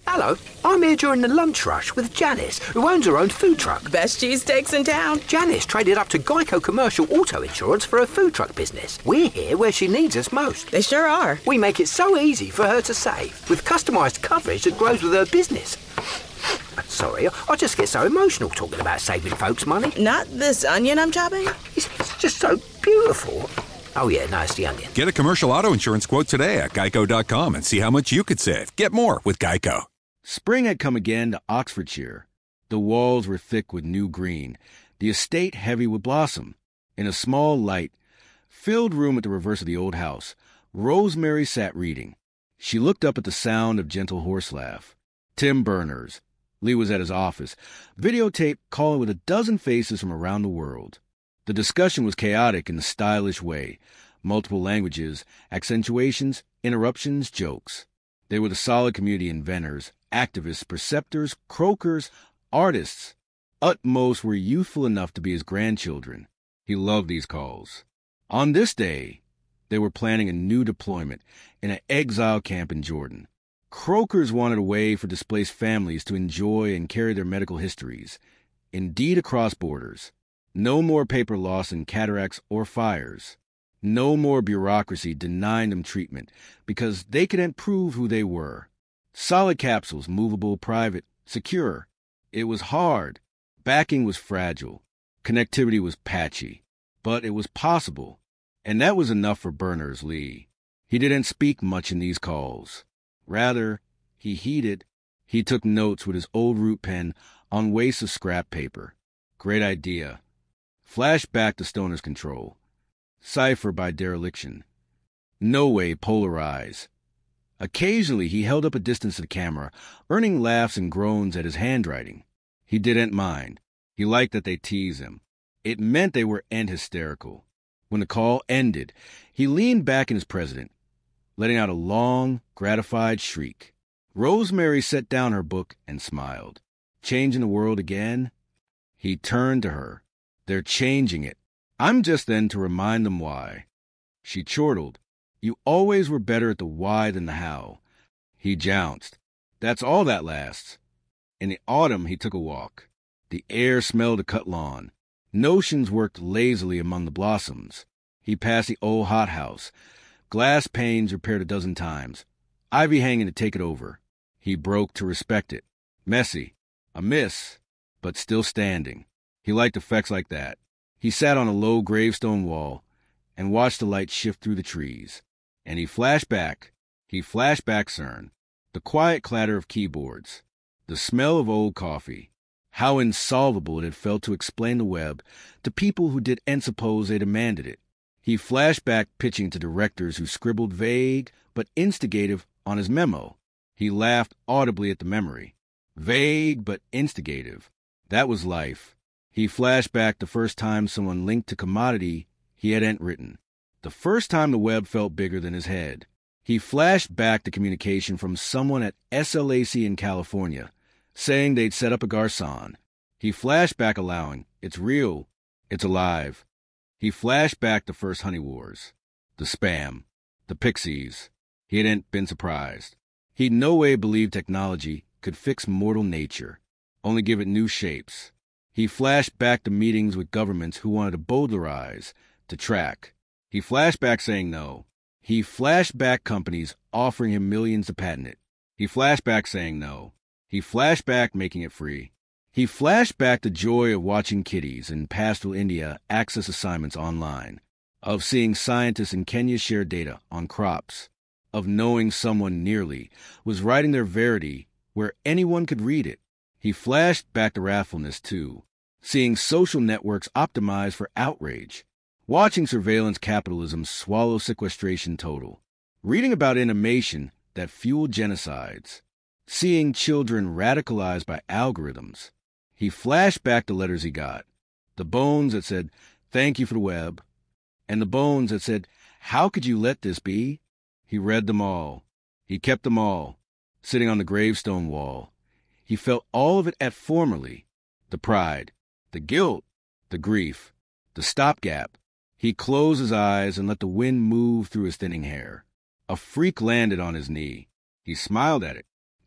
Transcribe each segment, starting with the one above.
Hello, I'm here during the lunch rush with Janice, who owns her own food truck. Best cheesesteaks in town. Janice traded up to Geico Commercial Auto Insurance for her food truck business. We're here where she needs us most. They sure are. We make it so easy for her to save, with customised coverage that grows with her business. Sorry, I just get so emotional talking about saving folks money. Not this onion I'm chopping? It's just so beautiful. Oh yeah, no, it's the onion. Get a commercial auto insurance quote today at geico.com and see how much you could save. Get more with Geico. Spring had come again to Oxfordshire. The walls were thick with new green, the estate heavy with blossom. In a small, light, filled room at the reverse of the old house, Rosemary sat reading. She looked up at the sound of gentle horse laugh. Tim Berners. Lee was at his office, videotape calling with a dozen faces from around the world. The discussion was chaotic in a stylish way. Multiple languages, accentuations, interruptions, jokes. They were the solid community inventors, activists, perceptors, croakers, artists. Utmost were youthful enough to be his grandchildren. He loved these calls. On this day, they were planning a new deployment in an exile camp in Jordan. Croakers wanted a way for displaced families to enjoy and carry their medical histories, indeed across borders. No more paper loss in cataracts or fires. No more bureaucracy denying them treatment because they couldn't prove who they were. Solid capsules, movable, private, secure. It was hard. Backing was fragile. Connectivity was patchy. But it was possible. And that was enough for Berners Lee. He didn't speak much in these calls. Rather, he heeded. He took notes with his old root pen on wastes of scrap paper. Great idea. Flash back to Stoner's control. Cipher by dereliction. No way polarize. Occasionally he held up a distance to the camera, earning laughs and groans at his handwriting. He didn't mind. He liked that they teased him. It meant they were hysterical. When the call ended, he leaned back in his president, letting out a long, gratified shriek. Rosemary set down her book and smiled. Changing the world again? He turned to her. They're changing it. I'm just then to remind them why. She chortled. You always were better at the why than the how. He jounced. That's all that lasts. In the autumn, he took a walk. The air smelled of cut lawn. Notions worked lazily among the blossoms. He passed the old hothouse. Glass panes repaired a dozen times. Ivy hanging to take it over. He broke to respect it. Messy. A miss. But still standing. He liked effects like that. He sat on a low gravestone wall and watched the light shift through the trees. And he flashed back, CERN. The quiet clatter of keyboards. The smell of old coffee. How insolvable it had felt to explain the web to people who didn't suppose they demanded it. He flashed back pitching to directors who scribbled vague but instigative on his memo. He laughed audibly at the memory. Vague but instigative. That was life. He flashed back the first time someone linked to commodity he hadn't written. The first time the web felt bigger than his head. He flashed back the communication from someone at SLAC in California, saying they'd set up a Garcon. He flashed back allowing, it's real, it's alive. He flashed back the first Honey Wars, the spam, the pixies. He hadn't been surprised. He'd no way believed technology could fix mortal nature, only give it new shapes. He flashed back the meetings with governments who wanted to bowdlerize, to track. He flashed back saying no. He flashed back companies offering him millions to patent it. He flashed back saying no. He flashed back making it free. He flashed back the joy of watching kiddies in pastoral India access assignments online, of seeing scientists in Kenya share data on crops, of knowing someone nearly was writing their verity where anyone could read it. He flashed back the wrathfulness, too, seeing social networks optimized for outrage, watching surveillance capitalism swallow sequestration total, reading about animation that fueled genocides, seeing children radicalized by algorithms. He flashed back the letters he got, the bones that said, "Thank you for the web," and the bones that said, "How could you let this be?" He read them all. He kept them all, sitting on the gravestone wall. He felt all of it at formerly, the pride, the guilt, the grief, the stopgap. He closed his eyes and let the wind move through his thinning hair. A freak landed on his knee. He smiled at it.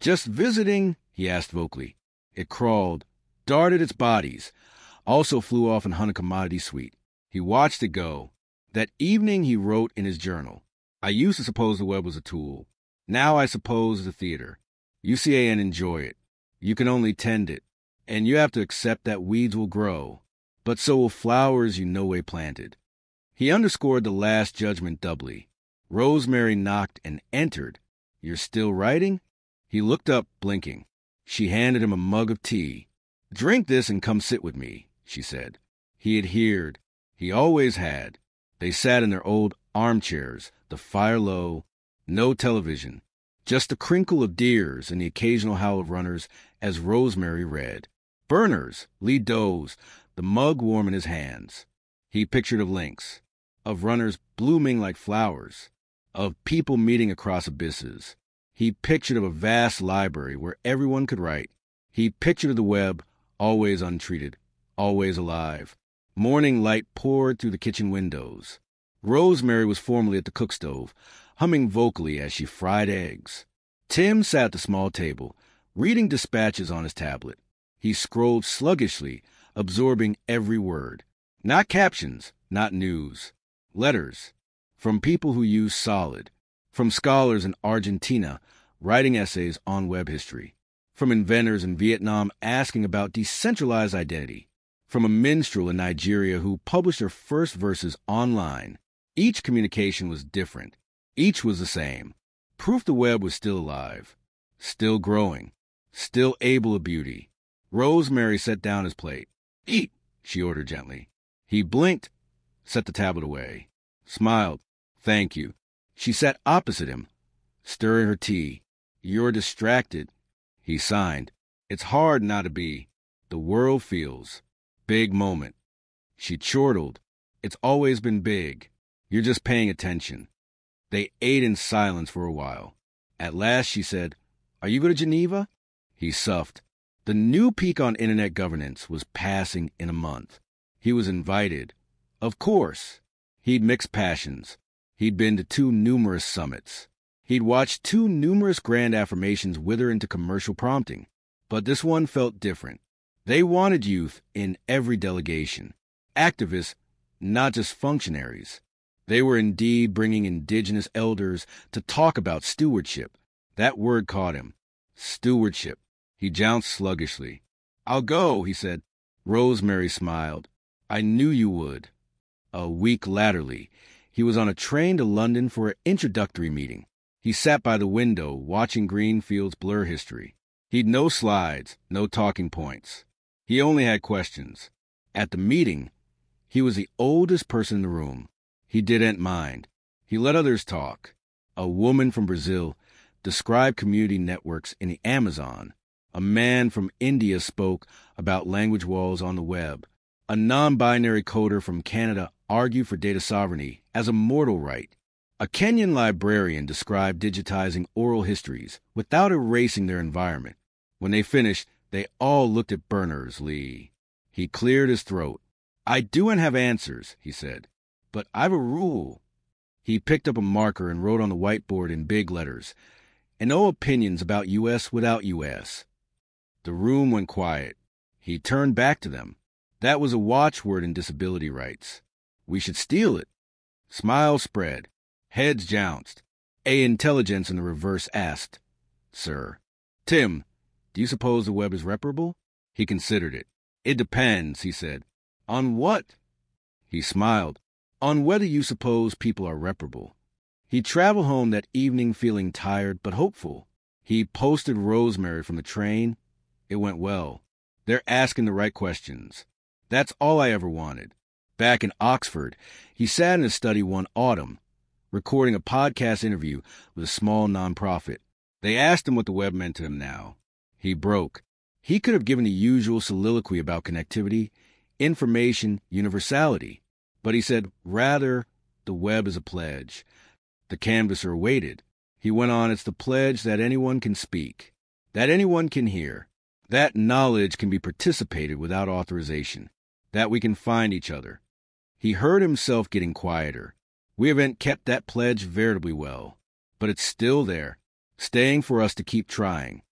"Just visiting?" he asked vocally. It crawled, darted its bodies, also flew off and hunt a commodity suite. He watched it go. That evening he wrote in his journal, "I used to suppose the web was a tool. Now I suppose it's a theater. You see and enjoy it. You can only tend it. And you have to accept that weeds will grow, but so will flowers you no way planted." He underscored the last judgment doubly. Rosemary knocked and entered. "You're still writing?" He looked up, blinking. She handed him a mug of tea. "Drink this and come sit with me," she said. He adhered. He always had. They sat in their old armchairs, the fire low, no television, just the crinkle of deers and the occasional howl of runners as Rosemary read. Burners, Lee Doe's, the mug warm in his hands. He pictured of lynx, of runners blooming like flowers, of people meeting across abysses. He pictured of a vast library where everyone could write. He pictured of the web, always untreated, always alive. Morning light poured through the kitchen windows. Rosemary was formerly at the cook stove, humming vocally as she fried eggs. Tim sat at the small table, reading dispatches on his tablet. He scrolled sluggishly, absorbing every word. Not captions, not news. Letters. From people who use Solid. From scholars in Argentina writing essays on web history. From inventors in Vietnam asking about decentralized identity. From a minstrel in Nigeria who published her first verses online. Each communication was different. Each was the same. Proof the web was still alive. Still growing. Still able of beauty. Rosemary set down his plate. "Eat," she ordered gently. He blinked, set the tablet away, smiled. "Thank you." She sat opposite him, stirring her tea. "You're distracted." He signed. "It's hard not to be. The world feels. Big moment." She chortled. "It's always been big. You're just paying attention." They ate in silence for a while. At last she said, "Are you going to Geneva?" He suffed. The new peak on internet governance was passing in a month. He was invited. Of course. He'd mixed passions. He'd been to too numerous summits. He'd watched too numerous grand affirmations wither into commercial prompting. But this one felt different. They wanted youth in every delegation. Activists, not just functionaries. They were indeed bringing indigenous elders to talk about stewardship. That word caught him. Stewardship. He jounced sluggishly. "I'll go," he said. Rosemary smiled. "I knew you would." A week latterly, he was on a train to London for an introductory meeting. He sat by the window, watching Greenfield's blur history. He'd no slides, no talking points. He only had questions. At the meeting, he was the oldest person in the room. He didn't mind. He let others talk. A woman from Brazil described community networks in the Amazon. A man from India spoke about language walls on the web. A non-binary coder from Canada argued for data sovereignty as a mortal right. A Kenyan librarian described digitizing oral histories without erasing their environment. When they finished, they all looked at Berners-Lee. He cleared his throat. "I doan't have answers," he said, "but I've a rule." He picked up a marker and wrote on the whiteboard in big letters, "And no opinions about U.S. without U.S." The room went quiet. He turned back to them. That was a watchword in disability rights. "We should steal it." Smiles spread. Heads jounced. A intelligence in the reverse asked, "Sir." "Tim, do you suppose the web is reparable?" He considered it. "It depends," he said. "On what?" He smiled. "On whether you suppose people are reparable." He traveled home that evening feeling tired but hopeful. He posted Rosemary from the train. It went well. They're asking the right questions. That's all I ever wanted. Back in Oxford, he sat in his study one autumn, recording a podcast interview with a small nonprofit. They asked him what the web meant to him now. He broke. He could have given the usual soliloquy about connectivity, information, universality. But he said, rather, the web is a pledge. The canvasser waited. He went on, "It's the pledge that anyone can speak, that anyone can hear, that knowledge can be participated without authorization, that we can find each other." He heard himself getting quieter. We haven't kept that pledge veritably well, but it's still there, staying for us to keep trying.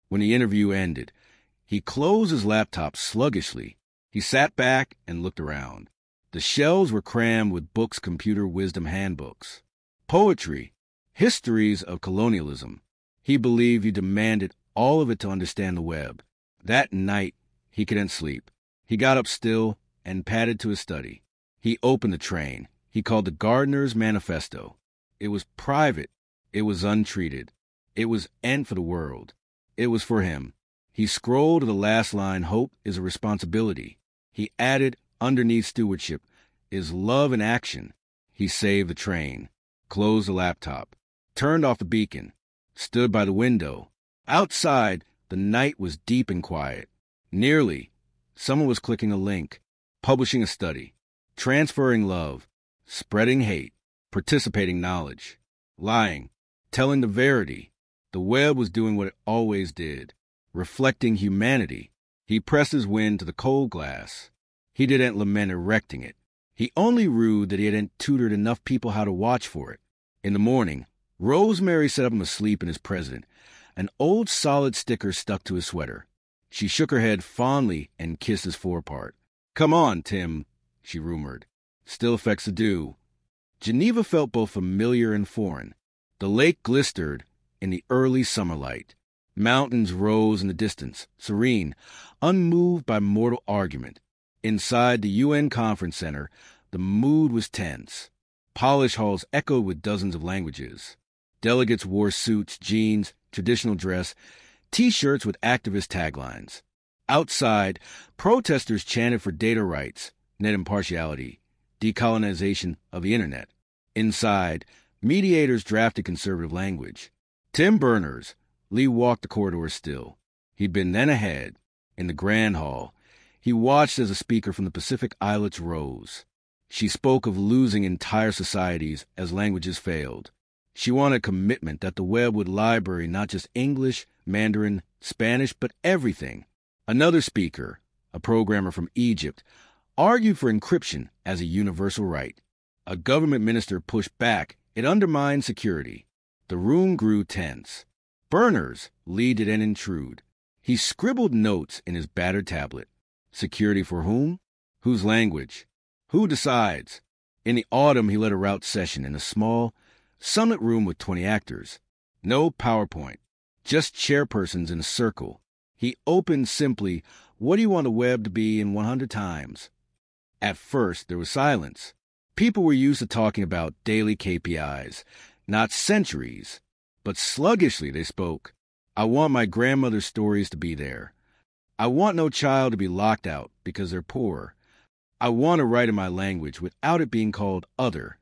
When the interview ended, he closed his laptop sluggishly. He sat back and looked around. The shelves were crammed with books, computer wisdom handbooks, poetry, histories of colonialism. He believed he demanded all of it to understand the web. That night, he couldn't sleep. He got up still and padded to his study. He opened the train. He called the Gardener's Manifesto. It was private. It was untreated. It was end for the world. It was for him. He scrolled to the last line, hope is a responsibility. He added, underneath stewardship, is love in action. He saved the train, closed the laptop, turned off the beacon, stood by the window. Outside, the night was deep and quiet. Nearly, someone was clicking a link, publishing a study, transferring love, spreading hate, participating knowledge, lying, telling the verity. The web was doing what it always did, reflecting humanity. He pressed his wind to the cold glass. He didn't lament erecting it. He only rued that he hadn't tutored enough people how to watch for it. In the morning, Rosemary set him asleep in his president. An old solid sticker stuck to his sweater. She shook her head fondly and kissed his forepart. Come on, Tim, she rumored. Still affects the dew. Geneva felt both familiar and foreign. The lake glistered in the early summer light. Mountains rose in the distance, serene, unmoved by mortal argument. Inside the UN Conference Center, the mood was tense. Polish halls echoed with dozens of languages. Delegates wore suits, jeans, traditional dress, T-shirts with activist taglines. Outside, protesters chanted for data rights, net impartiality, decolonization of the Internet. Inside, mediators drafted conservative language. Tim Berners, Lee walked the corridor still. He'd been then ahead. In the grand hall, he watched as a speaker from the Pacific Islets rose. She spoke of losing entire societies as languages failed. She wanted commitment that the web would library not just English, Mandarin, Spanish, but everything. Another speaker, a programmer from Egypt, argued for encryption as a universal right. A government minister pushed back. It undermined security. The room grew tense. Berners, Lee didn't intrude. He scribbled notes in his battered tablet. Security for whom? Whose language? Who decides? In the autumn, he led a route session in a small, sunlit room with 20 actors. No PowerPoint, just chairpersons in a circle. He opened simply, what do you want the web to be in 100 times? At first, there was silence. People were used to talking about daily KPIs, not centuries. But sluggishly they spoke. I want my grandmother's stories to be there. I want no child to be locked out because they're poor. I want to write in my language without it being called other.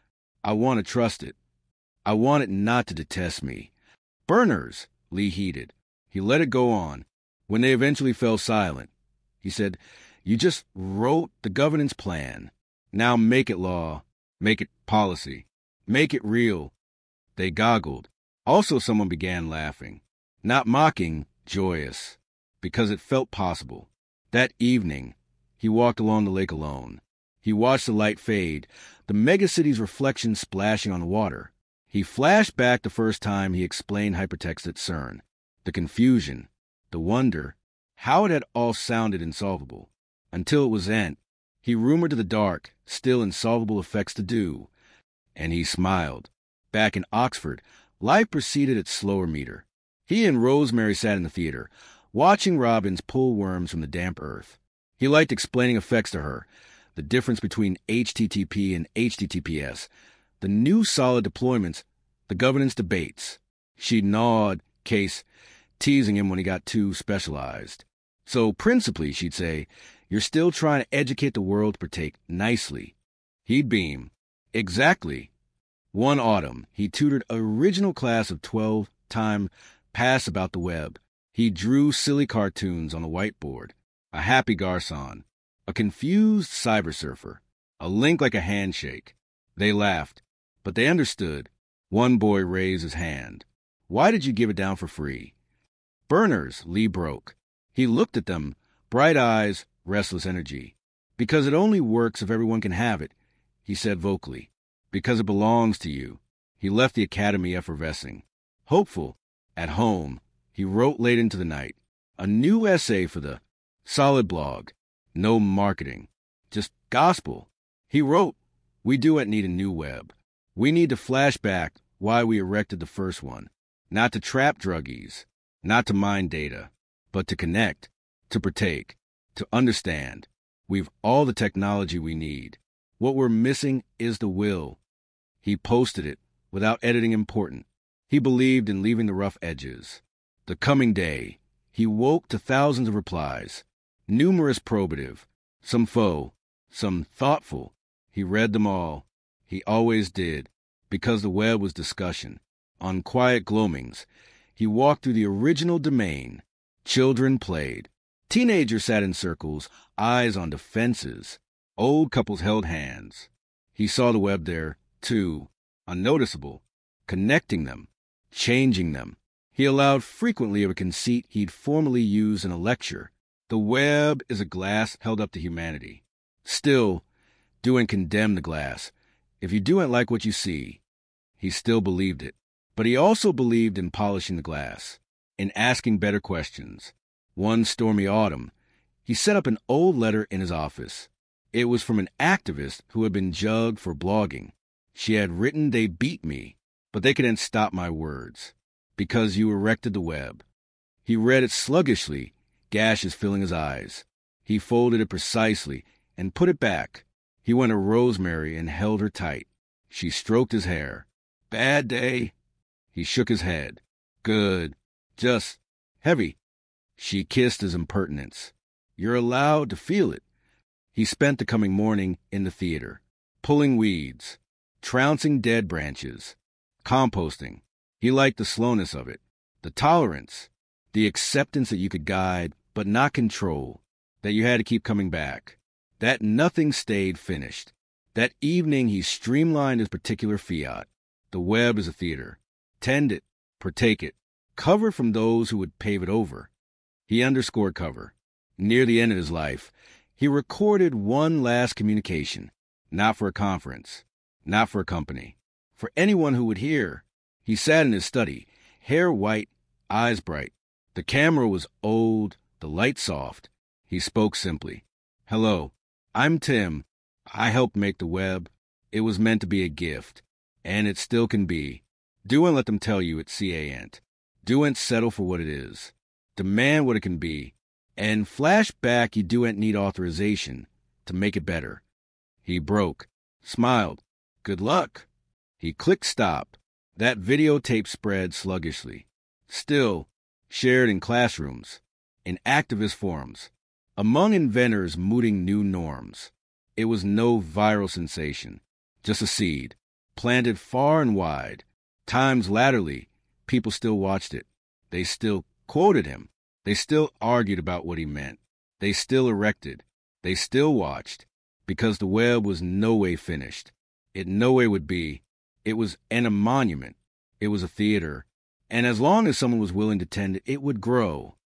I want to trust it. I want it not to detest me. Berners, Lee heeded. He let it go on. When they eventually fell silent, he said, you just wrote the governance plan. Now make it law. Make it policy. Make it real. They goggled. Also, someone began laughing. Not mocking, joyous. Because it felt possible. That evening, he walked along the lake alone. He watched the light fade, the megacity's reflection splashing on the water. He flashed back the first time he explained hypertext at CERN. The confusion, the wonder, how it had all sounded insolvable. Until it was end. He rumored to the dark, still insolvable effects to do. And he smiled. Back in Oxford, life proceeded at slower meter. He and Rosemary sat in the theater, watching robins pull worms from the damp earth. He liked explaining effects to her, the difference between HTTP and HTTPS, the new solid deployments, the governance debates. She gnawed, case, teasing him when he got too specialized. So principally, she'd say, you're still trying to educate the world to partake nicely. He'd beam. Exactly. One autumn, he tutored an original class of 12 time pass about the web. He drew silly cartoons on a whiteboard, a happy garçon, a confused cyber surfer, a link like a handshake. They laughed, but they understood. One boy raised his hand. Why did you give it down for free? Berners, Lee broke. He looked at them, bright eyes, restless energy. Because it only works if everyone can have it, he said vocally. Because it belongs to you. He left the academy effervescing. Hopeful, at home, He wrote late into the night. A new essay for the Solid blog. No marketing. Just gospel. He wrote, "We do need a new web. We need to flash back why we erected the first one. Not to trap druggies, not to mine data, but to connect, to partake, to understand. We've all the technology we need. What we're missing is the will." He posted it without editing important. He believed in leaving the rough edges. The coming day, he woke to thousands of replies, numerous probative, some faux, some thoughtful. He read them all. He always did, because the web was discussion. On quiet gloamings, he walked through the original domain. Children played. Teenagers sat in circles, eyes on defenses. Old couples held hands. He saw the web there, too, unnoticeable, connecting them, changing them. He allowed frequently of a conceit he'd formerly used in a lecture. The web is a glass held up to humanity. Still, Duane condemned the glass. If you don't like what you see, he still believed it. But he also believed in polishing the glass, in asking better questions. One stormy autumn, he set up an old letter in his office. It was from an activist who had been jugged for blogging. She had written, "They beat me, but they couldn't stop my words, because you erected the web." He read it sluggishly, gashes filling his eyes. He folded it precisely and put it back. He went to Rosemary and held her tight. She stroked his hair. "Bad day?" He shook his head. "Good. Just heavy." She kissed his impertinence. "You're allowed to feel it." He spent the coming morning in the theater, pulling weeds, trouncing dead branches, composting. He liked the slowness of it, the tolerance, the acceptance that you could guide but not control, that you had to keep coming back, that nothing stayed finished. That evening he streamlined his particular fiat. The web is a theater. Tend it, partake it, cover from those who would pave it over. He underscored cover. Near the end of his life, he recorded one last communication, not for a conference, not for a company, for anyone who would hear. He sat in his study, hair white, eyes bright. The camera was old, the light soft. He spoke simply. "Hello, I'm Tim. I helped make the web. It was meant to be a gift, and it still can be. Do and let them tell you it's CAN't. Do and settle for what it is. Demand what it can be. And flash back, you do and need authorization to make it better." He broke, smiled. "Good luck." He clicked stop. That videotape spread sluggishly. Still, shared in classrooms, in activist forums, among inventors mooting new norms. It was no viral sensation, just a seed, planted far and wide. Times latterly, people still watched it. They still quoted him. They still argued about what he meant. They still erected. They still watched, because the web was no way finished. It no way would be. It was a monument. It was a theater. And as long as someone was willing to tend it, it would grow.